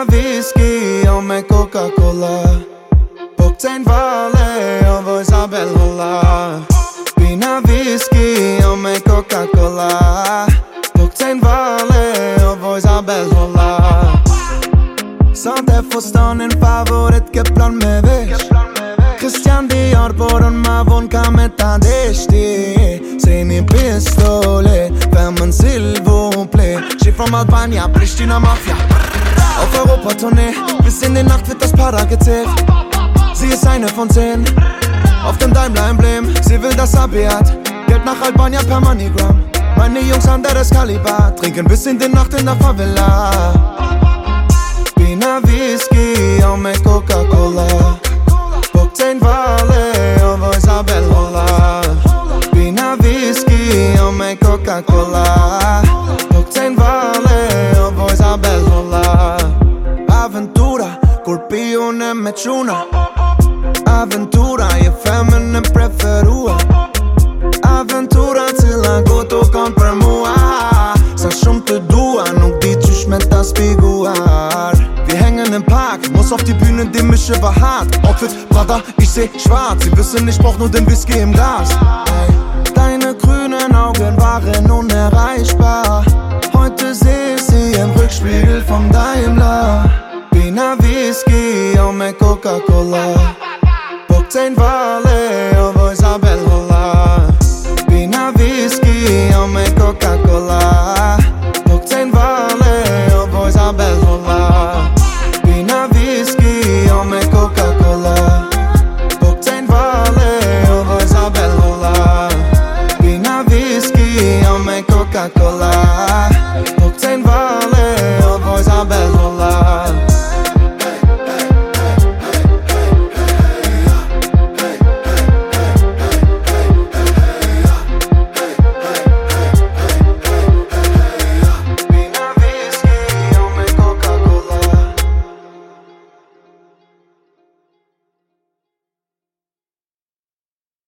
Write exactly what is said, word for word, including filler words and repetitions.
Bina whisky och med Coca-Cola. Bukt ein vale och var Isabel Holla. Bina whisky och med Coca-Cola. Bukt ein vale och var Isabel Holla. Sånt är förstånd en favorit que plan me ves. Christian Dior por un mavon kameta deshti. Sei ni pistole, värmen s'il vous plaît. Schiff from Albania, Pristina Mafia. Auf Europa-Tournee, bis in die Nacht wird das Para gezählt. Sie ist eine von zehn, auf dem Daimler-Emblem. Sie will das Abi hat, Geld nach Albania per Moneygram. Meine Jungs haben der Excalibur, trinken bis in die Nacht in der Favela. Bina whisky und mit Coca-Cola. Bukt ein vale und wo Isabel Holla. Bina whisky und mit Coca-Cola. Bukt ein vale und wo Isabel Holla. Aventura, colpione met Juna. Aventura, je feminine preferua. Aventura till a goto kan per mua. Sa schon te dua, nog die tschüss met das Figuar. Wir hängen im Park, muss auf die Bühne, die Mische war hart. Outfit, Prada, ich seh schwarz. Sie wissen, ich brauch nur den Whisky im Glas. Hey. Deine grünen Augen waren unerreichbar. Heute seh ich sie im Rückspiegel vom Daimler. Bina whisky und mit Coca-Cola. Bukt ein vale